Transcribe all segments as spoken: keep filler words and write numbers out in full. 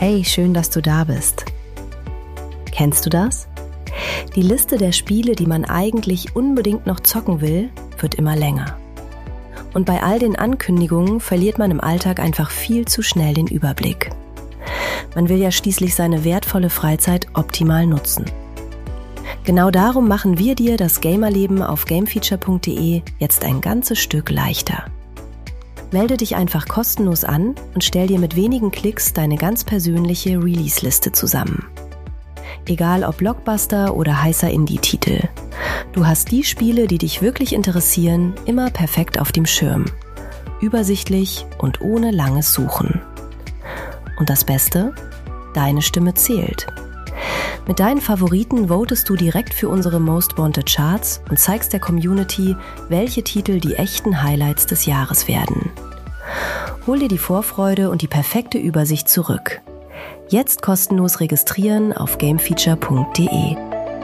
Hey, schön, dass du da bist. Kennst du das? Die Liste der Spiele, die man eigentlich unbedingt noch zocken will, wird immer länger. Und bei all den Ankündigungen verliert man im Alltag einfach viel zu schnell den Überblick. Man will ja schließlich seine wertvolle Freizeit optimal nutzen. Genau darum machen wir dir das Gamerleben auf gamefeature punkt de jetzt ein ganzes Stück leichter. Melde dich einfach kostenlos an und stell dir mit wenigen Klicks deine ganz persönliche Release-Liste zusammen. Egal ob Blockbuster oder heißer Indie-Titel. Du hast die Spiele, die dich wirklich interessieren, immer perfekt auf dem Schirm. Übersichtlich und ohne langes Suchen. Und das Beste? Deine Stimme zählt. Mit deinen Favoriten votest du direkt für unsere Most Wanted Charts und zeigst der Community, welche Titel die echten Highlights des Jahres werden. Hol dir die Vorfreude und die perfekte Übersicht zurück. Jetzt kostenlos registrieren auf gamefeature punkt de.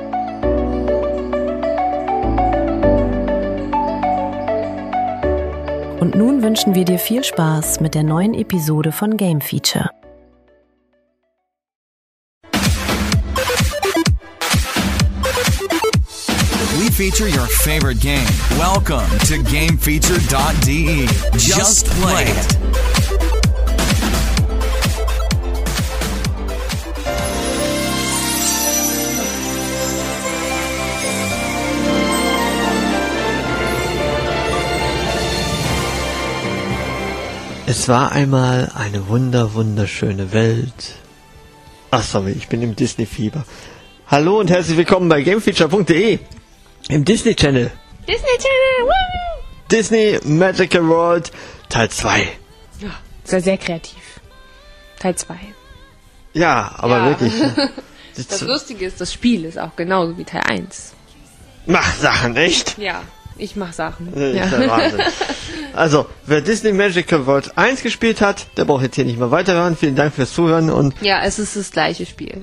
Und nun wünschen wir dir viel Spaß mit der neuen Episode von Game Feature. We feature your favorite game. Welcome to gamefeature dot de. Just play it. Es war einmal eine wunder, wunderschöne Welt. Ach sorry, ich bin im Disney-Fieber. Hallo und herzlich willkommen bei gamefeature punkt de, im Disney Channel. Disney Channel, woo! Disney Magical World Teil zwei. Ja, sehr, sehr kreativ. Teil zwei. Ja, aber ja. wirklich. Das, das Lustige ist, das Spiel ist auch genauso wie Teil eins. Mach Sachen, echt? Ja. Ich mach Sachen. Das ja. ist der Wahnsinn. Also, wer Disney Magical World eins gespielt hat, der braucht jetzt hier nicht mehr weiterhören. Vielen Dank fürs Zuhören und... Ja, es ist das gleiche Spiel.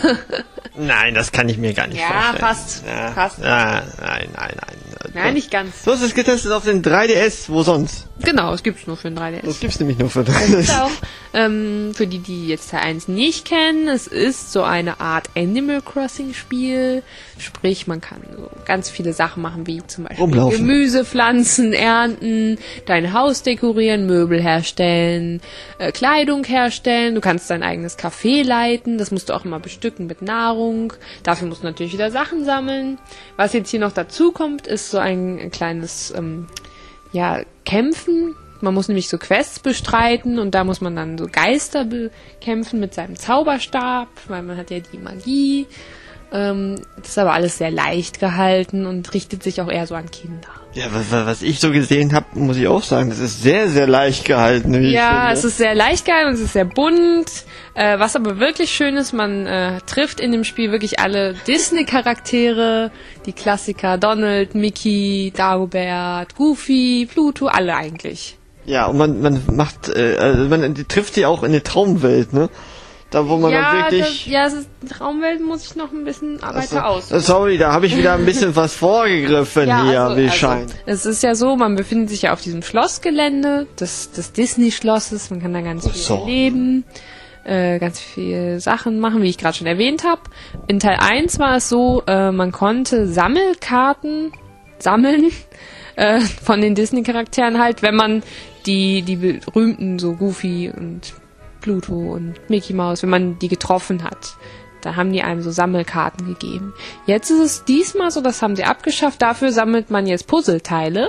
Nein, das kann ich mir gar nicht ja, vorstellen. Fast. Ja, fast. Ja, nein, nein, nein. Nein, nicht ganz. Du hast es getestet auf den drei D S, wo sonst? Genau, es gibt's nur für den drei D S. Das gibt's nämlich nur für drei D S. Auch, ähm, für die, die jetzt Teil eins nicht kennen, es ist so eine Art Animal Crossing Spiel. Sprich, man kann so ganz viele Sachen machen, wie zum Beispiel Rumlaufen. Gemüse pflanzen, ernten, dein Haus dekorieren, Möbel herstellen, äh, Kleidung herstellen. Du kannst dein eigenes Café leiten. Das musst du auch immer bestücken mit Nahrung. Dafür musst du natürlich wieder Sachen sammeln. Was jetzt hier noch dazu kommt, ist so ein, ein kleines ähm, ja, Kämpfen. Man muss nämlich so Quests bestreiten und da muss man dann so Geister bekämpfen mit seinem Zauberstab, weil man hat ja die Magie. Ähm, das ist aber alles sehr leicht gehalten und richtet sich auch eher so an Kinder. Ja, was, was ich so gesehen habe, muss ich auch sagen, das ist sehr, sehr leicht gehalten. Wie Ja, ich es ist sehr leicht gehalten und es ist sehr bunt. Äh, was aber wirklich schön ist, man äh, trifft in dem Spiel wirklich alle Disney-Charaktere, die Klassiker, Donald, Mickey, Dagobert, Goofy, Pluto, alle eigentlich. Ja, und man, man macht, äh, also man trifft die auch in der Traumwelt, ne? Da, wo man ja, dann wirklich... Das, ja, es ist, Traumwelt muss ich noch ein bisschen weiter aus. Sorry, da habe ich wieder ein bisschen was vorgegriffen ja, hier, also, wie also, scheint. Es ist ja so, man befindet sich ja auf diesem Schlossgelände des, des Disney-Schlosses, man kann da ganz viel so. erleben, äh, ganz viele Sachen machen, wie ich gerade schon erwähnt habe. In Teil eins war es so, äh, man konnte Sammelkarten sammeln, äh, von den Disney-Charakteren halt, wenn man die, die berühmten, so Goofy und Pluto und Mickey Mouse, wenn man die getroffen hat. Da haben die einem so Sammelkarten gegeben. Jetzt ist es diesmal so, das haben sie abgeschafft. Dafür sammelt man jetzt Puzzleteile.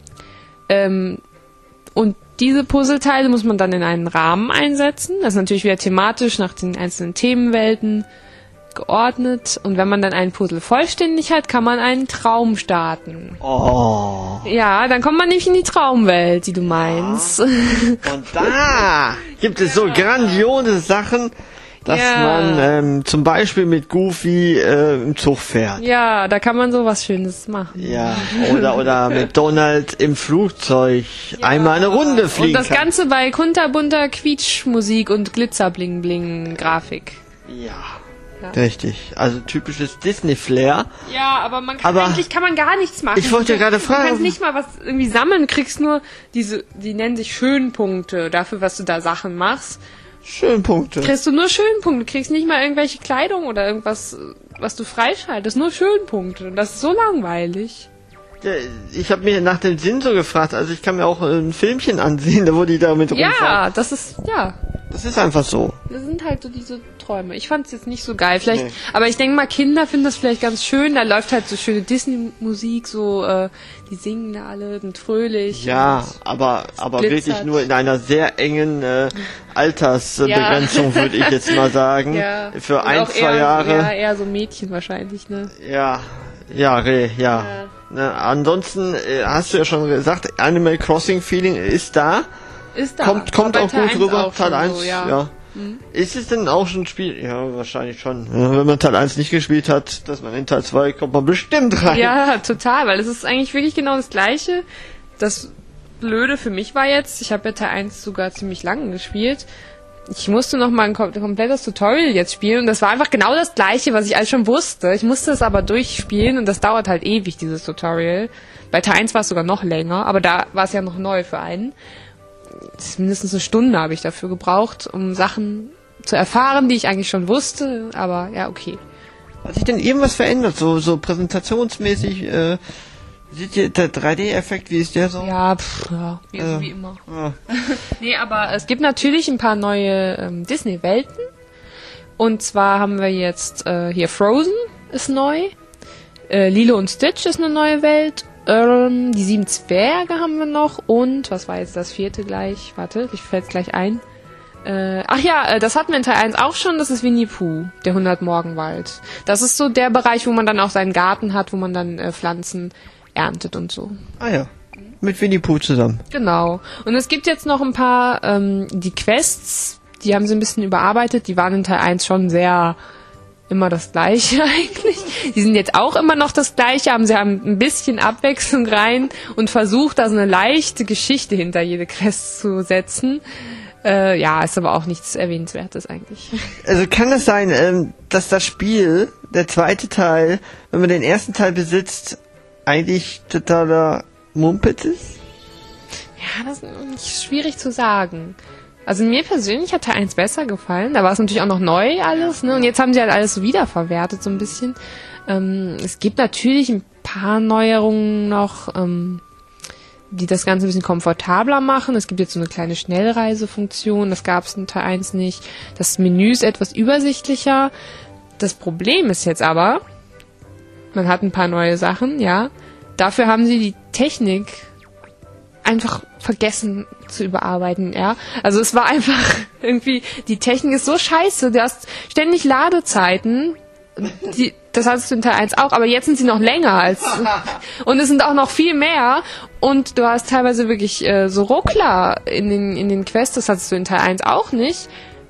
Ähm, und diese Puzzleteile muss man dann in einen Rahmen einsetzen. Das ist natürlich wieder thematisch nach den einzelnen Themenwelten geordnet. Und wenn man dann ein Puzzle vollständig hat, kann man einen Traum starten. Oh. Ja, dann kommt man nämlich in die Traumwelt, die du meinst. Und da gibt es so grandiose Sachen, dass ja. man ähm, zum Beispiel mit Goofy äh, im Zug fährt. Ja, da kann man so was Schönes machen. Ja, oder oder mit Donald im Flugzeug ja. einmal eine Runde fliegen. Und das kann. Ganze bei kunterbunter Quietschmusik und Glitzer-Bling-Bling-Grafik. Ja. Ja. Richtig, also typisches Disney-Flair. Ja, aber man kann aber eigentlich kann man gar nichts machen. Ich wollte ja gerade fragen. Du kannst nicht mal was irgendwie sammeln, du kriegst nur diese, die nennen sich Schönpunkte dafür, was du da Sachen machst. Schönpunkte. Kriegst du nur Schönpunkte. Du kriegst nicht mal irgendwelche Kleidung oder irgendwas, was du freischaltest. Nur Schönpunkte. Und das ist so langweilig. Ich habe mir nach dem Sinn so gefragt. Also ich kann mir auch ein Filmchen ansehen, wo die da mit rumfahren. Ja, das ist, ja. Das ist einfach so. Das sind halt so diese Träume. Ich fand es jetzt nicht so geil. Vielleicht, Nee. aber ich denke mal, Kinder finden das vielleicht ganz schön. Da läuft halt so schöne Disney-Musik, so, äh, die singen da alle und fröhlich. Ja, und aber aber glitzert. wirklich nur in einer sehr engen äh, Altersbegrenzung, würde ich jetzt mal sagen. ja. Für Und ein, auch zwei eher, Jahre. Ja, eher so Mädchen wahrscheinlich, ne? Ja, ja, Re, ja. Ja. Ne, ansonsten äh, hast du ja schon gesagt, Animal Crossing Feeling ist da. Ist da. Kommt, kommt Aber auch bei Teil gut eins rüber. auch Teil schon eins, so, ja. ja. Ist es denn auch schon ein Spiel? Ja, wahrscheinlich schon. Ja, wenn man Teil eins nicht gespielt hat, dass man in Teil zwei kommt man bestimmt rein. Ja, total, weil es ist eigentlich wirklich genau das Gleiche. Das Blöde für mich war jetzt, ich habe ja Teil eins sogar ziemlich lange gespielt. Ich musste noch mal ein kom- komplettes Tutorial jetzt spielen und das war einfach genau das Gleiche, was ich alles schon wusste. Ich musste es aber durchspielen und das dauert halt ewig, dieses Tutorial. Bei Teil eins war es sogar noch länger, aber da war es ja noch neu für einen. Mindestens eine Stunde habe ich dafür gebraucht, um Sachen zu erfahren, die ich eigentlich schon wusste, aber ja, okay. Hat sich denn irgendwas verändert? So, so präsentationsmäßig, äh, sieht ihr der drei D-Effekt, wie ist der so? Ja, pff, ja, wie, Äh, wie immer. Ja. Nee, aber es gibt natürlich ein paar neue ähm, Disney-Welten. Und zwar haben wir jetzt äh, hier Frozen ist neu. Äh, Lilo und Stitch ist eine neue Welt. Ähm, die sieben Zwerge haben wir noch. Und, was war jetzt das vierte gleich? Warte, ich fällt's gleich ein. Äh, ach ja, äh, das hatten wir in Teil eins auch schon. Das ist Winnie Pooh, der hundert-Morgenwald. Das ist so der Bereich, wo man dann auch seinen Garten hat, wo man dann äh, Pflanzen erntet und so. Ah ja, mit Winnie Pooh zusammen. Genau. Und es gibt jetzt noch ein paar, ähm, die Quests, die haben sie ein bisschen überarbeitet. Die waren in Teil eins schon sehr immer das Gleiche eigentlich. Die sind jetzt auch immer noch das Gleiche, aber sie haben ein bisschen Abwechslung rein und versucht, da so eine leichte Geschichte hinter jede Quest zu setzen. Äh, ja, ist aber auch nichts Erwähnenswertes eigentlich. Also kann es sein, ähm, dass das Spiel, der zweite Teil, wenn man den ersten Teil besitzt, eigentlich totaler Mumpitz ist? Ja, das ist schwierig zu sagen. Also mir persönlich hat Teil eins besser gefallen. Da war es natürlich auch noch neu alles, ne? Und jetzt haben sie halt alles so wiederverwertet, so ein bisschen. Ähm, es gibt natürlich ein paar Neuerungen noch, ähm, die das Ganze ein bisschen komfortabler machen. Es gibt jetzt so eine kleine Schnellreisefunktion, das gab es in Teil eins nicht. Das Menü ist etwas übersichtlicher. Das Problem ist jetzt aber, man hat ein paar neue Sachen, ja. Dafür haben sie die Technik einfach vergessen zu überarbeiten, ja. Also es war einfach irgendwie, die Technik ist so scheiße, du hast ständig Ladezeiten, die, das hattest du in Teil eins auch, aber jetzt sind sie noch länger als, und es sind auch noch viel mehr und du hast teilweise wirklich äh, so Ruckler in den, in den Quests, das hattest du in Teil eins auch nicht.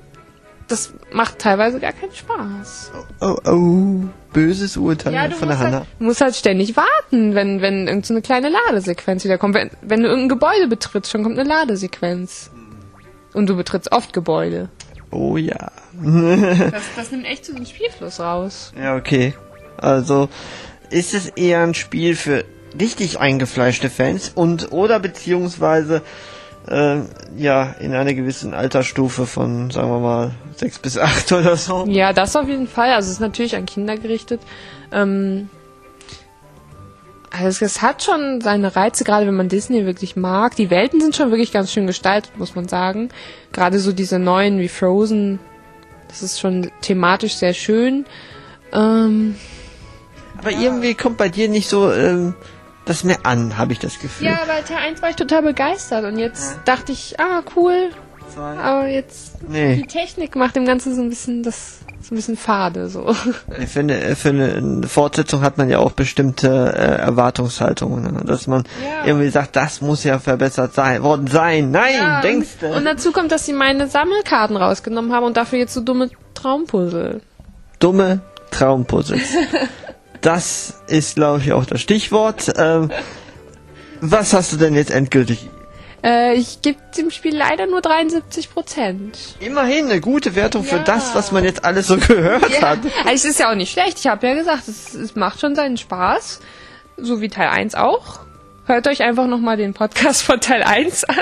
Das macht teilweise gar keinen Spaß. Oh, oh, böses Urteil Ja, du von der musst Hanna. halt, du musst halt ständig warten, wenn, wenn irgend so eine kleine Ladesequenz wieder kommt. Wenn, wenn du irgendein Gebäude betrittst, schon kommt eine Ladesequenz. Und du betrittst oft Gebäude. Oh ja. Das, das nimmt echt so den Spielfluss raus. Ja, okay. Also ist es eher ein Spiel für richtig eingefleischte Fans und oder beziehungsweise äh, ja in einer gewissen Altersstufe von, sagen wir mal, sechs bis acht oder so. Ja, das auf jeden Fall. Also es ist natürlich an Kinder gerichtet. Ähm, also es hat schon seine Reize, gerade wenn man Disney wirklich mag. Die Welten sind schon wirklich ganz schön gestaltet, muss man sagen. Gerade so diese neuen wie Frozen, das ist schon thematisch sehr schön. Ähm, Aber irgendwie kommt bei dir nicht so ähm, das mehr an, habe ich das Gefühl. ja, bei Teil eins war ich total begeistert und jetzt dachte ich, ah, cool. Aber jetzt, Nee. die Technik macht dem Ganzen so ein bisschen das, so ein bisschen fade, so. Für eine, für eine Fortsetzung hat man ja auch bestimmte äh, Erwartungshaltungen, ne? Dass man Ja. irgendwie sagt, das muss ja verbessert sein, worden sein. Nein, Ja, denkst und, du? und dazu kommt, dass sie meine Sammelkarten rausgenommen haben und dafür jetzt so dumme Traumpuzzle. Dumme Traumpuzzles. Das ist, glaube ich, auch das Stichwort. Ähm, was hast du denn jetzt endgültig? Äh, ich gebe dem Spiel leider nur dreiundsiebzig Prozent. Immerhin eine gute Wertung für Ja. das, was man jetzt alles so gehört Ja, hat. also es ist ja auch nicht schlecht. Ich habe ja gesagt, es, es macht schon seinen Spaß. So wie Teil eins auch. Hört euch einfach nochmal den Podcast von Teil eins an.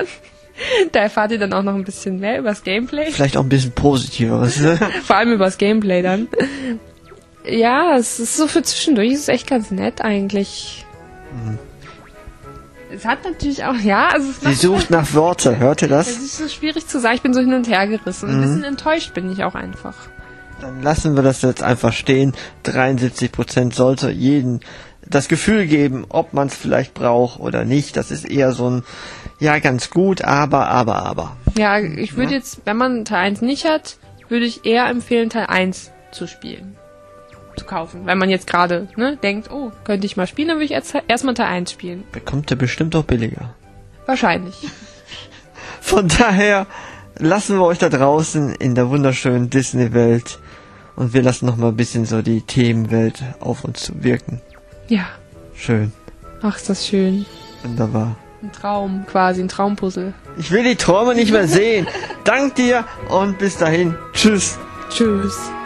Da erfahrt ihr dann auch noch ein bisschen mehr übers Gameplay. Vielleicht auch ein bisschen Positiveres. Vor allem übers Gameplay dann. Ja, es ist so für zwischendurch, es ist echt ganz nett eigentlich. Mhm. Es hat natürlich auch, ja, also es Sie sucht nach Worte, hört ihr das? Es ist so schwierig zu sagen, ich bin so hin und her gerissen. Mhm. Ein bisschen enttäuscht bin ich auch einfach. Dann lassen wir das jetzt einfach stehen. dreiundsiebzig Prozent sollte jeden das Gefühl geben, ob man es vielleicht braucht oder nicht. Das ist eher so ein, ja, ganz gut, aber, aber, aber. Ja, ich würde ja. jetzt, wenn man Teil eins nicht hat, würde ich eher empfehlen, Teil eins zu spielen. Zu kaufen. Wenn man jetzt gerade ne, denkt, oh, könnte ich mal spielen, dann würde ich erst erstmal Teil eins spielen. Bekommt der bestimmt auch billiger. Wahrscheinlich. Von daher lassen wir euch da draußen in der wunderschönen Disney-Welt und wir lassen noch mal ein bisschen so die Themenwelt auf uns wirken. Ja. Schön. Ach, ist das schön. Wunderbar. Ein Traum, quasi ein Traumpuzzle. Ich will die Träume nicht mehr sehen. Dank dir und bis dahin. Tschüss. Tschüss.